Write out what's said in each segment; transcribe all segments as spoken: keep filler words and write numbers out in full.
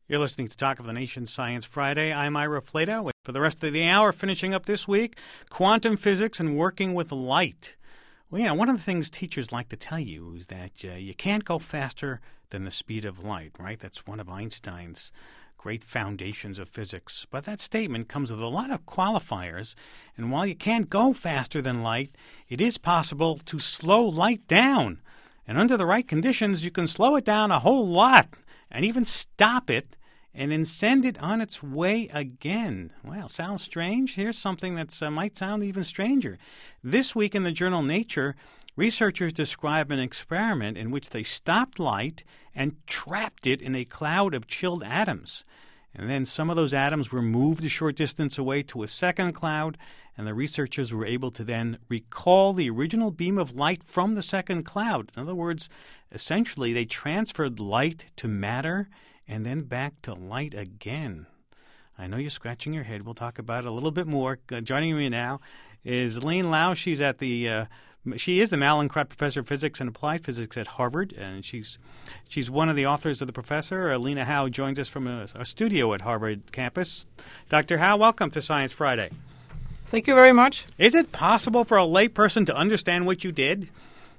You're listening to Talk of the Nation Science Friday. I'm Ira Flatow. For the rest of the hour, finishing up this week, quantum physics and working with light. Well, you know, one of the things teachers like to tell you is that uh, you can't go faster than the speed of light, right? That's one of Einstein's great foundations of physics. But that statement comes with a lot of qualifiers. And while you can't go faster than light, it is possible to slow light down. And under the right conditions, you can slow it down a whole lot and even stop it and then send it on its way again. Well, sounds strange? Here's something that uh, might sound even stranger. This week in the journal Nature, researchers describe an experiment in which they stopped light and trapped it in a cloud of chilled atoms. And then some of those atoms were moved a short distance away to a second cloud, and the researchers were able to then recall the original beam of light from the second cloud. In other words, essentially they transferred light to matter and then back to light again. I know you're scratching your head. We'll talk about it a little bit more. Uh, joining me now is Lene Lau. She's at the uh, she is the Mallinckrodt Professor of Physics and Applied Physics at Harvard, and she's she's one of the authors of the professor. Uh, Lena Howe joins us from a, a studio at Harvard campus. Doctor Howe, welcome to Science Friday. Thank you very much. Is it possible for a layperson to understand what you did?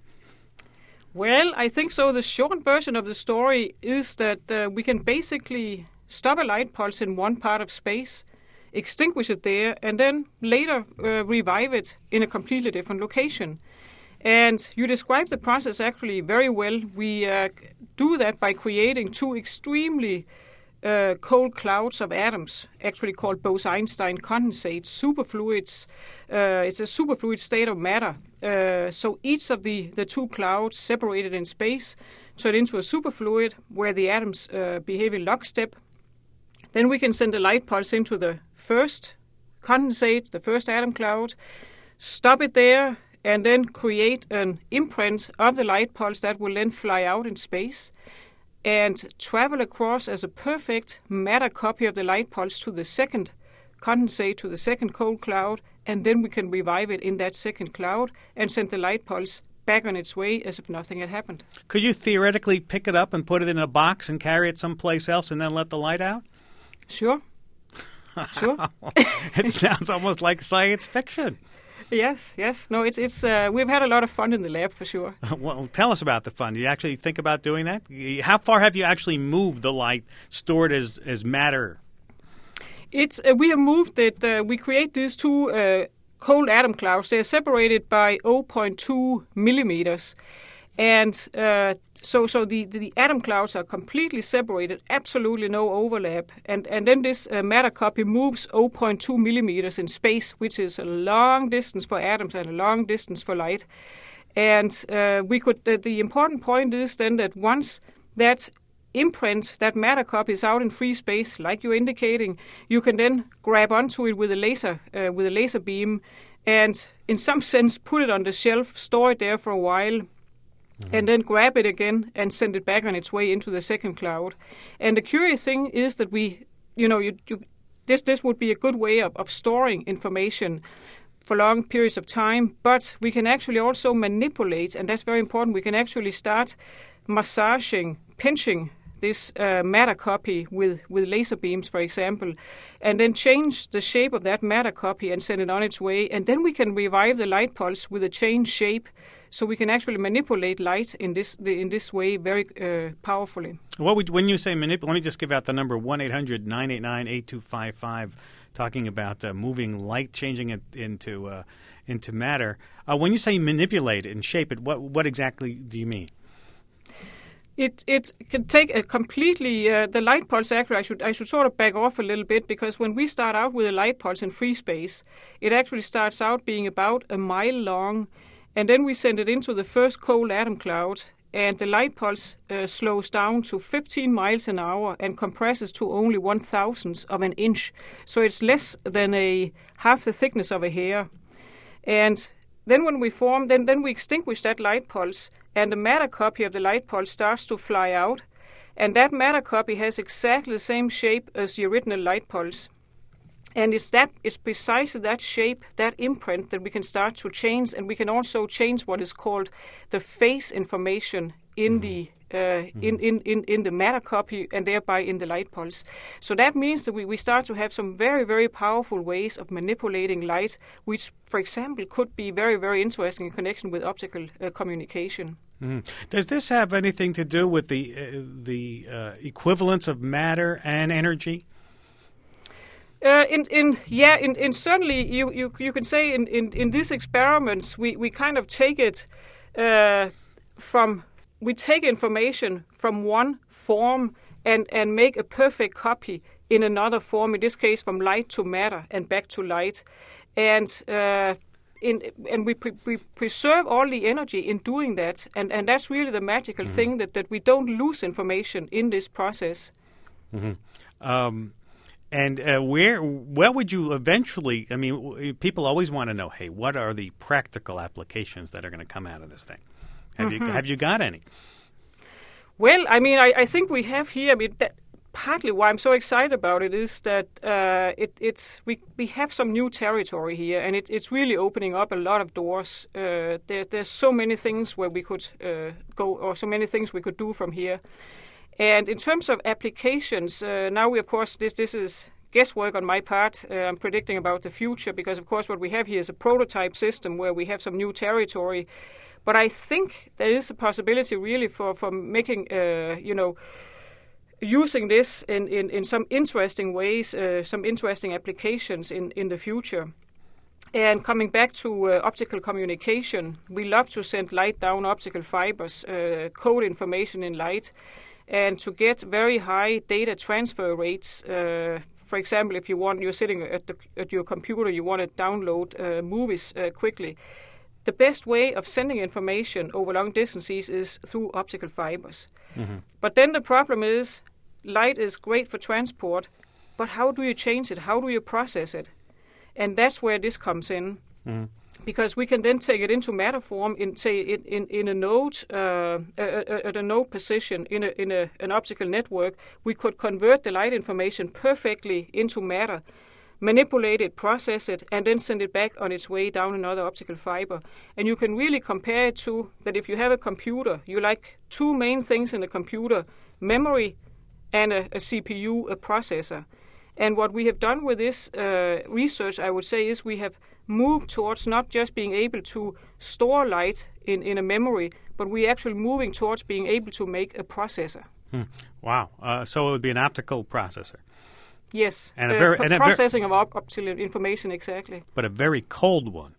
Well, I think so. The short version of the story is that uh, we can basically stop a light pulse in one part of space, extinguish it there, and then later uh, revive it in a completely different location. And you described the process actually very well. We uh, do that by creating two extremely uh, cold clouds of atoms, actually called Bose-Einstein condensates, superfluids. Uh, it's a superfluid state of matter. Uh, so each of the, the two clouds separated in space turn into a superfluid where the atoms uh, behave in lockstep. Then we can send a light pulse into the first condensate, the first atom cloud, stop it there, and then create an imprint of the light pulse that will then fly out in space and travel across as a perfect matter copy of the light pulse to the second condensate, to the second cold cloud, and then we can revive it in that second cloud and send the light pulse back on its way as if nothing had happened. Could you theoretically pick it up and put it in a box and carry it someplace else and then let the light out? Sure. Sure. It sounds almost like science fiction. Yes, yes. No, it's it's. Uh, we've had a lot of fun in the lab for sure. Well, tell us about the fun. Do you actually think about doing that? How far have you actually moved the light stored as, as matter? It's uh, we have moved it. Uh, we create these two uh, cold atom clouds. They're separated by zero point two millimeters, and uh, so so the, the atom clouds are completely separated. Absolutely no overlap. And and then this uh, matter copy moves zero point two millimeters in space, which is a long distance for atoms and a long distance for light. And uh, we could. The, the important point is then that once that imprint, that matter copy is out in free space, like you're indicating, you can then grab onto it with a laser, uh, with a laser beam, and in some sense put it on the shelf, store it there for a while, mm-hmm. and then grab it again and send it back on its way into the second cloud. And the curious thing is that we, you know, you, you, this this would be a good way of, of storing information for long periods of time, but we can actually also manipulate, and that's very important, we can actually start massaging, pinching this uh, matter copy with, with laser beams, for example, and then change the shape of that matter copy and send it on its way. And then we can revive the light pulse with a changed shape, so we can actually manipulate light in this in this way very uh, powerfully. What would, when you say manipulate, let me just give out the number one eight hundred nine eight nine eight two five five, talking about uh, moving light, changing it into uh, into matter. Uh, when you say manipulate it and shape it, what what exactly do you mean? It it can take a completely uh, the light pulse. Actually, I should I should sort of back off a little bit, because when we start out with a light pulse in free space, it actually starts out being about a mile long, and then we send it into the first cold atom cloud, and the light pulse uh, slows down to fifteen miles an hour and compresses to only one thousandth of an inch. So it's less than a half the thickness of a hair, and then when we form, then, then we extinguish that light pulse, and the matter copy of the light pulse starts to fly out, and that matter copy has exactly the same shape as the original light pulse. And it's that it's precisely that shape, that imprint, that we can start to change, and we can also change what is called the phase information in mm-hmm. the uh, mm-hmm. in, in, in, in the matter copy and thereby in the light pulse. So that means that we, we start to have some very, very powerful ways of manipulating light, which, for example, could be very, very interesting in connection with optical uh, communication. Mm. Does this have anything to do with the uh, the uh, equivalence of matter and energy? Uh, in, in yeah, in, in certainly you, you you can say in, in, in these experiments we, we kind of take it uh, from we take information from one form and, and make a perfect copy in another form. In this case, from light to matter and back to light, and uh, in and we pre- we preserve all the energy in doing that, and, and that's really the magical mm-hmm. thing that, that we don't lose information in this process. Mm-hmm. Um. And uh, where, where would you eventually, I mean, people always want to know, hey, what are the practical applications that are going to come out of this thing? Have mm-hmm. you have you got any? Well, I mean, I, I think we have here, I mean, that partly why I'm so excited about it is that uh, it, it's we, we have some new territory here, and it, it's really opening up a lot of doors. Uh, there, there's so many things where we could uh, go, or so many things we could do from here. And in terms of applications, uh, now we, of course, this this is guesswork on my part. Uh, I'm predicting about the future because, of course, what we have here is a prototype system where we have some new territory. But I think there is a possibility really for, for making, uh, you know, using this in, in, in some interesting ways, uh, some interesting applications in, in the future. And coming back to uh, optical communication, we love to send light down optical fibers, uh, code information in light, and to get very high data transfer rates. Uh, for example, if you want, you're sitting at, the, at your computer, you want to download uh, movies uh, quickly. The best way of sending information over long distances is through optical fibers. Mm-hmm. But then the problem is, light is great for transport, but how do you change it? How do you process it? And that's where this comes in. Mm-hmm. Because we can then take it into matter form in, say, in, in, in a node, uh, at a node position in, a, in a, an optical network. We could convert the light information perfectly into matter, manipulate it, process it, and then send it back on its way down another optical fiber. And you can really compare it to that if you have a computer, you like two main things in the computer, memory and a, a C P U, a processor. And what we have done with this uh, research, I would say, is we have moved towards not just being able to store light in, in a memory, but we're actually moving towards being able to make a processor. Hmm. Wow. Uh, so it would be an optical processor. Yes. And a uh, very, p- and a processing ver- of op- optical information, exactly. But a very cold one.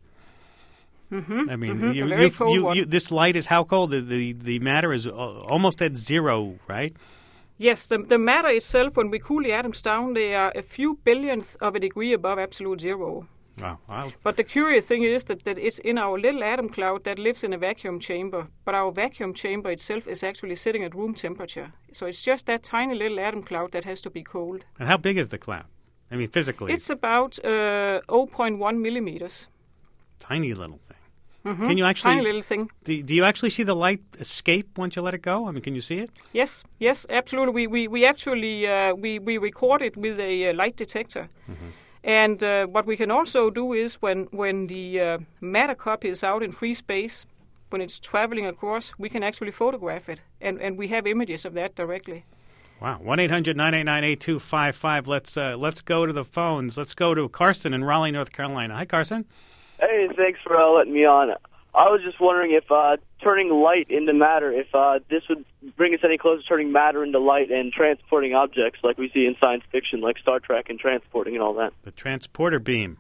Mm-hmm. I mean, mm-hmm. you, a very you, cold you, one. you, this light is how cold? The, the, the matter is uh, almost at zero, right? Yes, the, the matter itself, when we cool the atoms down, they are a few billionths of a degree above absolute zero. Wow. Wow. But the curious thing is that, that it's in our little atom cloud that lives in a vacuum chamber, but our vacuum chamber itself is actually sitting at room temperature. So it's just that tiny little atom cloud that has to be cold. And how big is the cloud? I mean, physically? It's about uh, zero point one millimeters. Tiny little thing. Mm-hmm. Can you actually? Tiny little thing. Do, do you actually see the light escape once you let it go? I mean, can you see it? Yes, yes, absolutely. We we we actually uh, we we record it with a uh, light detector, mm-hmm. and uh, what we can also do is when when the uh, matter copy is out in free space, when it's traveling across, we can actually photograph it, and and we have images of that directly. Wow. one eight hundred nine eight nine eight two five five. Let's uh, let's go to the phones. Let's go to Carson in Raleigh, North Carolina. Hi, Carson. Hey, thanks for uh, letting me on. I was just wondering if uh, turning light into matter, if uh, this would bring us any closer to turning matter into light and transporting objects like we see in science fiction, like Star Trek and transporting and all that. The transporter beam.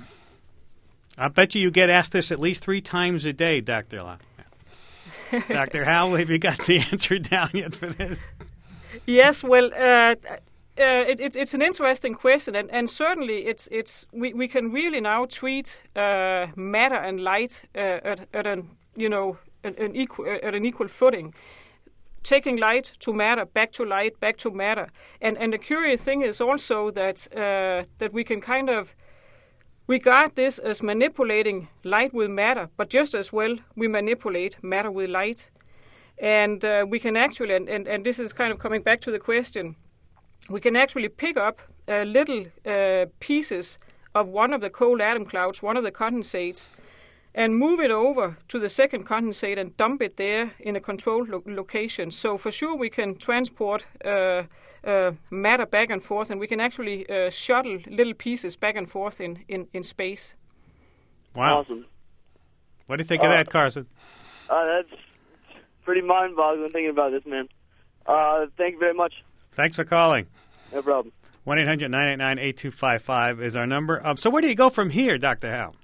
I bet you you get asked this at least three times a day, Doctor La. Doctor Howell, have you got the answer down yet for this? Yes, well, uh, Uh, it, it, it's an interesting question, and, and certainly it's it's we, we can really now treat uh, matter and light uh, at, at an you know an, an equal at an equal footing, taking light to matter, back to light, back to matter, and and the curious thing is also that uh, that we can kind of regard this as manipulating light with matter, but just as well we manipulate matter with light, and uh, we can actually and, and, and this is kind of coming back to the question. We can actually pick up uh, little uh, pieces of one of the cold atom clouds, one of the condensates, and move it over to the second condensate and dump it there in a controlled lo- location. So for sure we can transport uh, uh, matter back and forth, and we can actually uh, shuttle little pieces back and forth in, in, in space. Wow. Awesome. What do you think uh, of that, Carson? Uh, that's pretty mind-boggling thinking about this, man. Uh, thank you very much. Thanks for calling. No problem. one eight hundred nine eight nine eight two five five is our number. Um, so where do you go from here, Doctor Hal?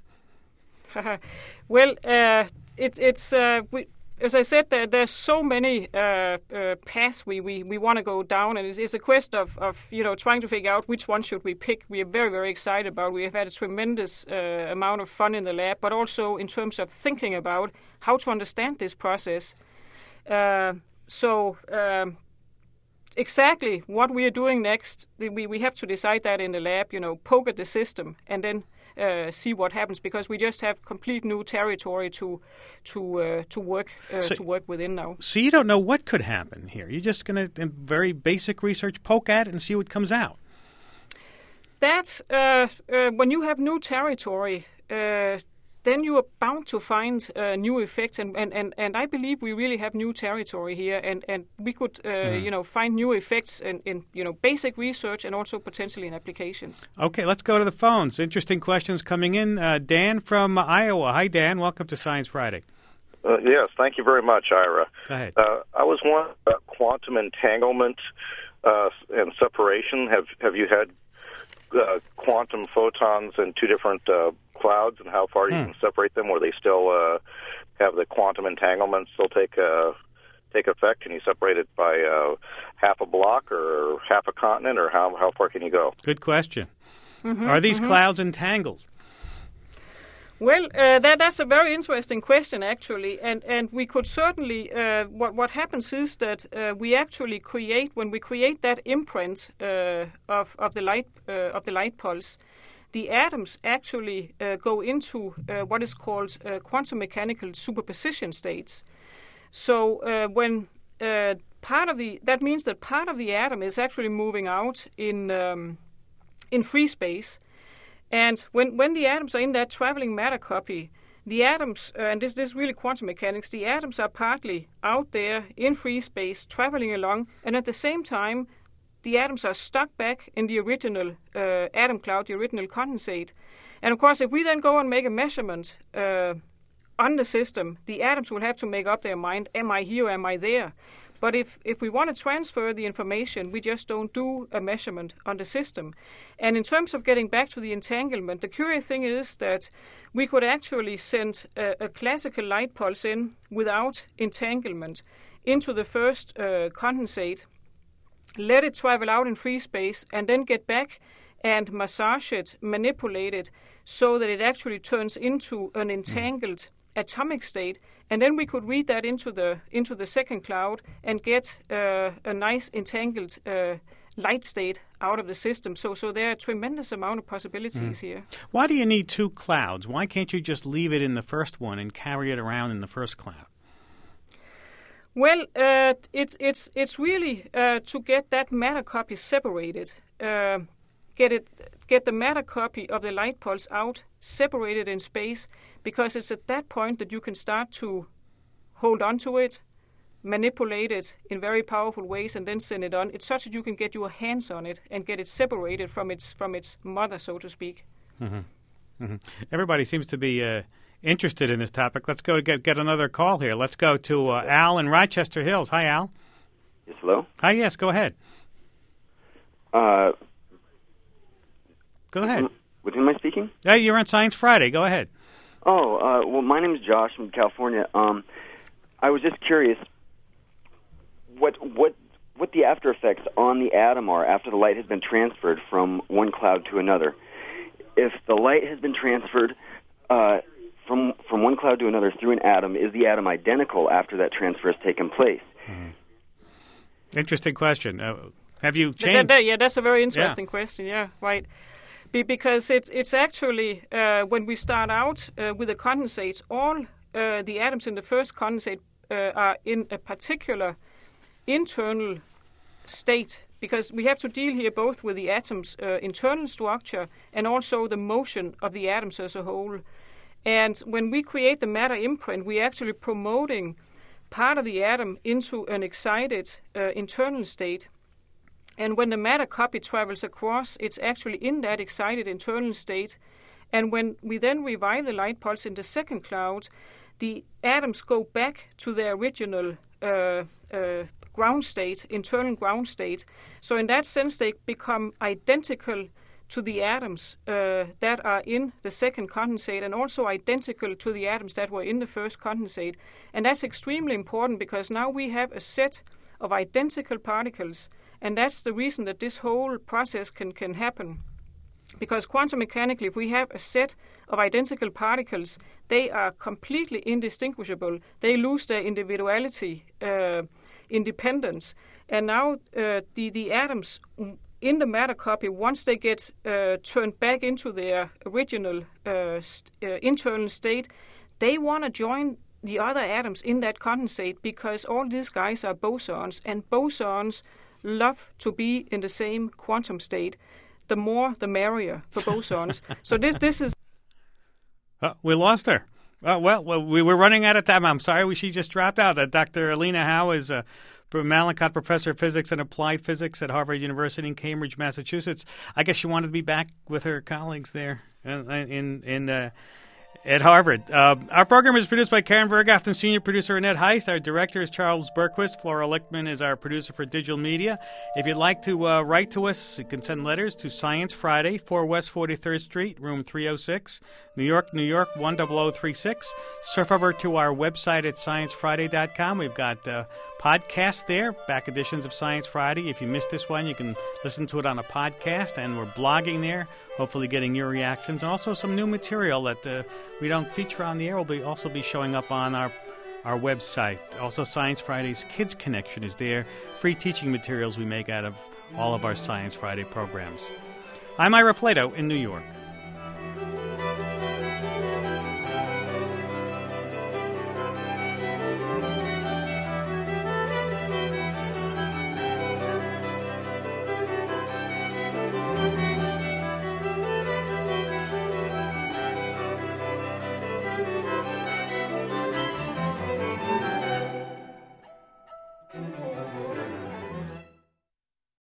Well, uh, it's it's uh, we, as I said, there, there's so many uh, uh, paths we, we, we want to go down, and it's, it's a quest of, of you know trying to figure out which one should we pick. We are very very excited about. We have had a tremendous uh, amount of fun in the lab, but also in terms of thinking about how to understand this process. Uh, so. Um, Exactly what we are doing next, we, we have to decide that in the lab, you know, poke at the system and then uh, see what happens, because we just have complete new territory to to uh, to work uh, so, to work within now. So you don't know what could happen here. You're just going to, in very basic research, poke at it and see what comes out. That, uh, uh, when you have new territory, uh, then you are bound to find uh, new effects, and, and, and, and I believe we really have new territory here, and, and we could uh, mm. you know find new effects in, in you know basic research and also potentially in applications. Okay, let's go to the phones. Interesting questions coming in. Uh, Dan from Iowa. Hi, Dan. Welcome to Science Friday. Uh, yes, thank you very much, Ira. Go ahead. Uh, I was wondering about quantum entanglement uh, and separation. Have have you had uh, quantum photons in two different uh, clouds, and how far hmm. you can separate them, where they still uh, have the quantum entanglement still take uh, take effect? Can you separate it by uh, half a block or half a continent, or how how far can you go? Good question. Mm-hmm, Are these mm-hmm. clouds entangled? Well, uh, that that's a very interesting question, actually, and and we could certainly. Uh, what what happens is that uh, we actually create when we create that imprint uh, of of the light uh, of the light pulse. The atoms actually uh, go into uh, what is called uh, quantum mechanical superposition states. So uh, when uh, part of the that means that part of the atom is actually moving out in um, in free space, and when when the atoms are in that traveling matter copy, the atoms uh, and this this is really quantum mechanics. The atoms are partly out there in free space traveling along, and at the same time, the atoms are stuck back in the original uh, atom cloud, the original condensate. And of course, if we then go and make a measurement uh, on the system, the atoms will have to make up their mind, am I here or am I there? But if, if we want to transfer the information, we just don't do a measurement on the system. And in terms of getting back to the entanglement, the curious thing is that we could actually send a, a classical light pulse in without entanglement into the first uh, condensate, let it travel out in free space, and then get back and massage it, manipulate it, so that it actually turns into an entangled mm. atomic state. And then we could read that into the into the second cloud and get uh, a nice entangled uh, light state out of the system. So, so there are a tremendous amount of possibilities mm. here. Why do you need two clouds? Why can't you just leave it in the first one and carry it around in the first cloud? Well, uh, it's it's it's really uh, to get that matter copy separated, uh, get it get the matter copy of the light pulse out, separated in space, because it's at that point that you can start to hold on to it, manipulate it in very powerful ways, and then send it on. It's such that you can get your hands on it and get it separated from its from its mother, so to speak. Mm-hmm. Mm-hmm. Everybody seems to be Uh interested in this topic. Let's go get get another call here. Let's go to uh, Al in Rochester Hills. Hi, Al. Yes, hello? Hi, yes, go ahead. Uh, go ahead. With whom am I speaking? Hey, you're on Science Friday. Go ahead. Oh, uh, well, my name is Josh from California. Um, I was just curious what what what the after effects on the atom are after the light has been transferred from one cloud to another. If the light has been transferred uh, From from one cloud to another through an atom, is the atom identical after that transfer has taken place? Mm-hmm. Interesting question. Uh, have you changed? That, that, yeah, that's a very interesting yeah. question. Yeah, right. Be, because it's it's actually uh, when we start out uh, with the condensates, all uh, the atoms in the first condensate uh, are in a particular internal state, because we have to deal here both with the atom's uh, internal structure and also the motion of the atoms as a whole. And when we create the matter imprint, we're actually promoting part of the atom into an excited uh, internal state. And when the matter copy travels across, it's actually in that excited internal state. And when we then revive the light pulse in the second cloud, the atoms go back to their original uh, uh, ground state, internal ground state. So in that sense, they become identical to the atoms uh, that are in the second condensate, and also identical to the atoms that were in the first condensate. And that's extremely important, because now we have a set of identical particles, and that's the reason that this whole process can, can happen. Because quantum mechanically, if we have a set of identical particles, they are completely indistinguishable. They lose their individuality, uh, independence. And now uh, the, the atoms in the matter copy, once they get uh, turned back into their original uh, st- uh, internal state, they want to join the other atoms in that condensate, because all these guys are bosons, and bosons love to be in the same quantum state. The more, the merrier for bosons. So this this is... Oh, we lost her. Uh, well, well, we were running out of time. I'm sorry, we, she just dropped out. Uh, Doctor Alina Howe is a Mallinckrodt Professor of Physics and Applied Physics at Harvard University in Cambridge, Massachusetts. I guess she wanted to be back with her colleagues there in in, in uh, at Harvard. Uh, our program is produced by Karen Berghoff and senior producer Annette Heist. Our director is Charles Berquist. Flora Lichtman is our producer for digital media. If you'd like to uh, write to us, you can send letters to Science Friday, four West forty-third Street, room three oh six, New York, New York, one zero zero three six. Surf over to our website at science friday dot com. We've got uh, podcasts there, back editions of Science Friday. If you missed this one, you can listen to it on a podcast, and we're blogging there, hopefully getting your reactions. And also some new material that uh, we don't feature on the air will be also be showing up on our our website. Also, Science Friday's Kids Connection is there, free teaching materials we make out of all of our Science Friday programs. I'm Ira Flato in New York.